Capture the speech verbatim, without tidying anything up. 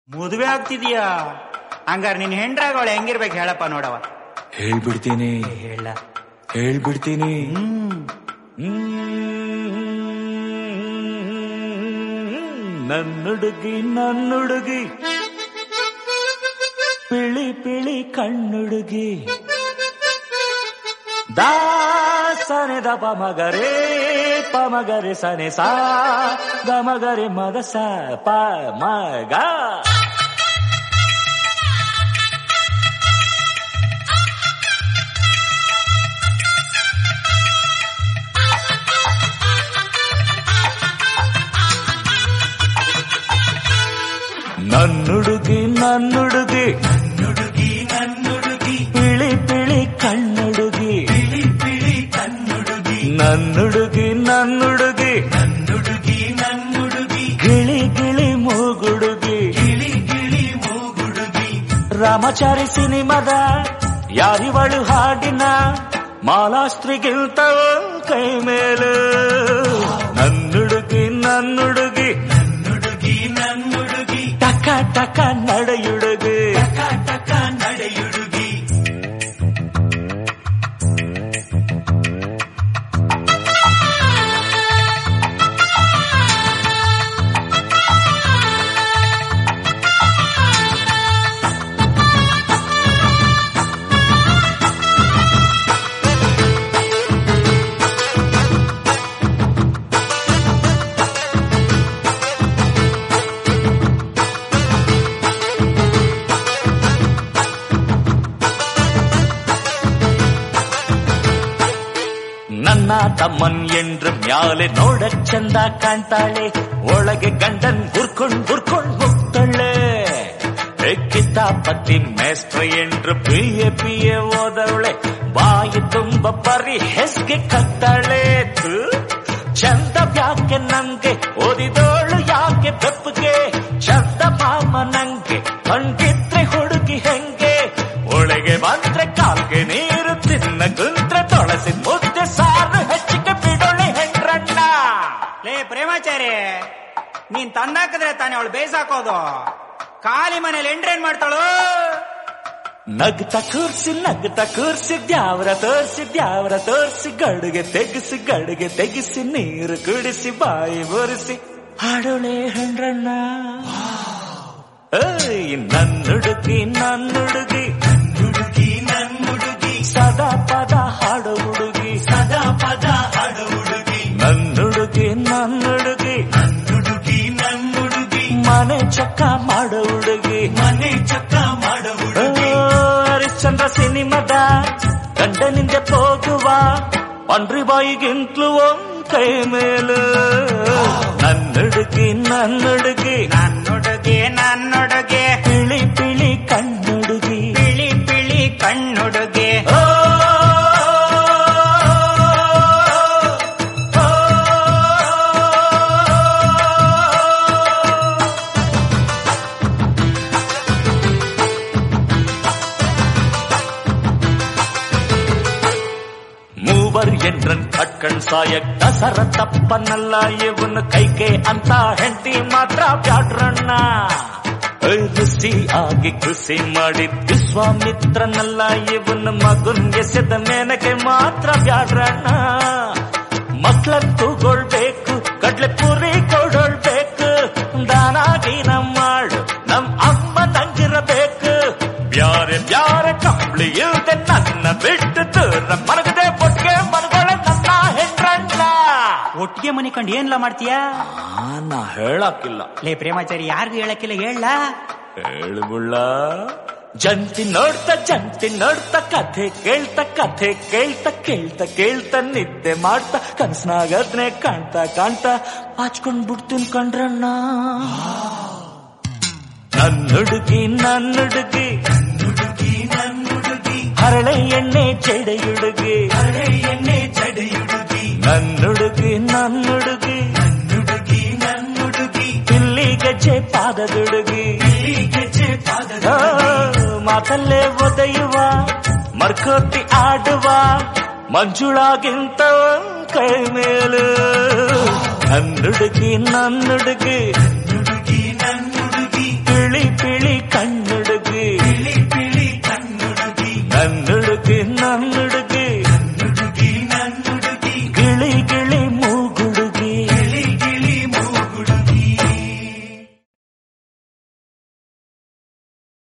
ಮದುವೆ ಆಗ್ತಿದೀಯಾ? ಹಂಗಾರ ನಿನ್ ಹೆಂಡ್ರಾಗೋಳೆ ಹೆಂಗಿರ್ಬೇಕು ಹೇಳಪ್ಪ ನೋಡವ. ಹೇಳ್ಬಿಡ್ತೀನಿ ಹೇಳ ಹೇಳ್ಬಿಡ್ತೀನಿ ನನ್ನುಡುಗಿ ನನ್ನುಡುಗಿ ಪಿಳಿ ಪಿಳಿ ಕಣ್ಣುಡುಗಿ ದಾಸನೆ ದ ಪಮಗರೆ ಪಮಗರೆ ಸನೆ ಸಾ ದಮಗರೆ ಮದ ಸ ಪ ಮಗ ನನ್ನುಡುಗಿ ನನ್ನುಡುಗಿ ನನ್ನುಡುಗಿ ನನ್ನುಡುಗಿ ಪಿಳಿ ಪಿಳಿ ಕಣ್ಣುಡುಗಿ ಪಿಳಿ ಪಿಳಿ ಕಣ್ಣುಡುಗಿ ನನ್ನುಡುಗಿ ನನ್ನುಡುಗಿ ನನ್ನುಡುಗಿ ನನ್ನುಡುಗಿ ಗಿಳಿ ಗಿಳಿ ಮೂಗುಡುಗಿ ಗಿಳಿ ಗಿಳಿ ಮೂಗುಡುಗಿ ರಾಮಚಾರಿ ಸಿನಿಮಾದ ಯಾರಿವಳು ಹಾಡಿನ ಮಾಲಾಸ್ತ್ರಿಗಿಂತ ಕೈ ಮೇಲೆ ನನ್ನುಡುಗಿ ನನ್ನುಡುಗಿ ನನ್ನುಡುಗಿ ನನ್ನುಡುಗಿ ಟಕ ಟಕ ನಡೆಯುಡುಗಿ ಟಕ ಟಕ ನಡೆಯುಡುಗಿ ನನ್ನ ತಮ್ಮನ್ ಎಂಡ್ರ ಮ್ಯಾಲೆ ನೋಡಕ್ ಚಂದ ಕಾಣ್ತಾಳೆ, ಒಳಗೆ ಗಂಡನ್ ಗುರ್ಕೊಂಡ್ ಗುರ್ಕೊಂಡ್ ಹೋಗ್ತಾಳೆ. ಕಿತಾಪತಿ ಮೇಸ್ಟ್ರ ಎಂಡ್ರ ಪಿ ಎ ಪಿ ಎ ಓದವಳೆ, ಬಾಯಿ ತುಂಬ ಬರೀ ಹೆಸ್ಗೆ ಕತ್ತಾಳೆ. ಚಂದ ಯಾಕೆ ನಂಗೆ ಓದಿದೋಳು ಯಾಕೆ ಬೆಪ್ಪಗೆ, ಚಂದ ಮಾಮ ನಂಗೆ ಹಂಗಿದ್ರೆ ಹುಡುಗಿ ಹೆಂಗೆ. ಒಳಗೆ ಬಂದ್ರೆ ಕಾಲ್ಗೆ ನೀರು ತಿನ್ನ ಕುಂತ್ರೆ ತೊಳಸಿ ಮುದ್ದೆ ಸಾರು ಹೆಚ್ಚಿಗೆ ಬಿಡೋಳೆ ಹೆಂಡ್ರಣ್ಣ. ಲೇ ಪ್ರೇಮಾಚಾರಿ, ನೀನ್ ತಂದಾಕಿದ್ರೆ ತಾನೆ ಅವಳು ಬೇಸಾಕೋದು. ಖಾಲಿ ಮನೇಲಿ ಎಂಡ್ರೇನ್ ಮಾಡ್ತಾಳು? ನಗ್ತ ಕೂರ್ಸಿ ನಗ್ತ ಕೂರ್ಸಿ ದ್ಯಾವ್ರ ತೋರ್ಸಿ ದ್ಯಾವ್ರ ತೋರ್ಸಿ ಗಡುಗೆ ತೆಗಿಸಿ ಗಡುಗೆ ತೆಗಿಸಿ ನೀರು ಕುಡಿಸಿ ಬಾಯಿ ಬೊರಿಸಿ ಹಾಡೋಳೆ ಹೆಂಡ್ರಣ್ಣ. ಏಯ್ ನನ್ನುಡುಗಿ ನನ್ನುಡುಗಿ ನನ್ನುಡುಗಿ ನನ್ನುಡುಗಿ ಸದಾ ಪದ ಹಾಡು ಹುಡುಗಿ ಸದಾ ಪದ ಹಾಡು ಹುಡುಗಿ ನನ್ನುಡುಗಿ ನನ್ನುಡುಗಿ ನನ್ನುಡುಗಿ ನನ್ನುಡುಗಿ ಮನೆ ಚಕ್ಕ ಮಾಡೋ ಹುಡುಗಿ ಮನೆ ಚಕ್ಕ ಮಾಡೋ ಹುಡುಗಿ. ಹರಿಶ್ಚಂದ್ರ ಸಿನಿಮಾದ ಗಂಡನಿಂದ ಹೋಗುವ ಪಂಡ್ರಿ ಬಾಯಿಗಿಂತಲೂ ಒಂದ್ ಕೈ ಮೇಲು ನನ್ನುಡುಗಿ ನನ್ನುಡುಗಿ ನನ್ನುಡುಗಿ ನನ್ನುಡುಗಿ ಪಿಳಿ ಪಿಳಿ ಕಣ್ಣುಡುಗಿ ಪಿಳಿ ಪಿಳಿ ಕಣ್ಣುಡುಗಿ. ಮೂವರ್ ಎಂಟ್ರನ್ ಕಟ್ಕಂಡ್ ಸಾಯಕ್ ದಸರ ತಪ್ಪನಲ್ಲ ಇವನು ಕೈಗೆ ಅಂತ ಹೆಂಡತಿ ಮಾತ್ರ ಬ್ಯಾಡ್ರಣ್ಣ. ಋಷಿ ಆಗಿ ಕೃಷಿ ಮಾಡಿ ವಿಶ್ವಾಮಿತ್ರನಲ್ಲ ಇವನು ಮಗನ್ ಎಸೆದ ಮೇನಕೆ ಮಾತ್ರ ಬ್ಯಾಡ್ರಣ್ಣ. ಮಕ್ಳನ್ ತೂಗೊಳ್ಬೇಕು ಕಡ್ಲೆ ಪುರಿ ಕೊಡೊಳ್ಬೇಕು, ದಾನಾಗಿ ನಮ್ ಮಾಡು ನಮ್ ಅಮ್ಮ ನಂಗಿರಬೇಕು. ಬ್ಯಾರೆ ಬ್ಯಾರೆ ಕಂಬಳಿ ಇಲ್ದೆ ನನ್ನ ಬಿಟ್ಟು ದೂರ ಮನಗದೆ ಒಟ್ಟಿಗೆ ಮನಗಳ ನನ್ನ ಹೆಂಡ್ರಣ್ಣ. ಒಟ್ಟಿಗೆ ಮನಿ ಕಂಡು ಏನ್ಲ ಮಾಡ್ತೀಯಾ? ನಾ ಹೇಳಕ್ಕಿಲ್ಲ. ಲೇ ಪ್ರೇಮಾಚಾರಿ, ಯಾರಿಗೂ ಹೇಳಕ್ಕಿಲ್ಲ, ಹೇಳ ಹೇಳುಗುಳ್ಳ. ಜಂತಿ ನೋಡ್ತಾ ಜಂತಿ ನೋಡ್ತಾ ಕಥೆ ಕೇಳ್ತಾ ಕಥೆ ಕೇಳ್ತಾ ಕೇಳ್ತಾ ಕೇಳ್ತಾ ನಿದ್ದೆ ಮಾಡ್ತಾ ಕನ್ಸ್ನಾಗದ್ನೆ ಕಾಣ್ತಾ ಕಾಣ್ತಾ ಹಾಚ್ಕೊಂಡ್ ಬಿಡ್ತೀನಿ ಕಂಡ್ರಣ್ಣ. ನನ್ನುಡುಗಿ ನನ್ನುಡುಗಿ ನನ್ನುಡುಗಿ ನನ್ನುಡುಗಿ ಹರಳೆ ಎಣ್ಣೆ ಜಡೆಯುಡುಗಿ ಹರಳೆ ಎಣ್ಣೆ ಜಡೆಯುಡುಗಿ ನನ್ನುಡುಗಿ ನನ್ನುಡುಗಿ ನನ್ನುಡುಗಿ ನನ್ನುಡುಗಿ ಇಲ್ಲಿ ಗೆಜ್ಜೆ ಪಾದದುಡುಗಿ ಪಿಳಿ ಗೆಜ್ಜೆ ಪಾದದ ಮಾತಲ್ಲೇ ಒದೆಯುವ ಮರ್ಕೋತಿ ಆಡುವ ಮಂಜುಳಾಗಿಂತ ಕೈ ಮೇಲು ನನ್ನುಡುಗಿ ನನ್ನುಡುಗಿ ನನ್ನುಡುಗಿ ನನ್ನುಡುಗಿ ಪಿಳಿ ನನ್ನುಡುಗಿ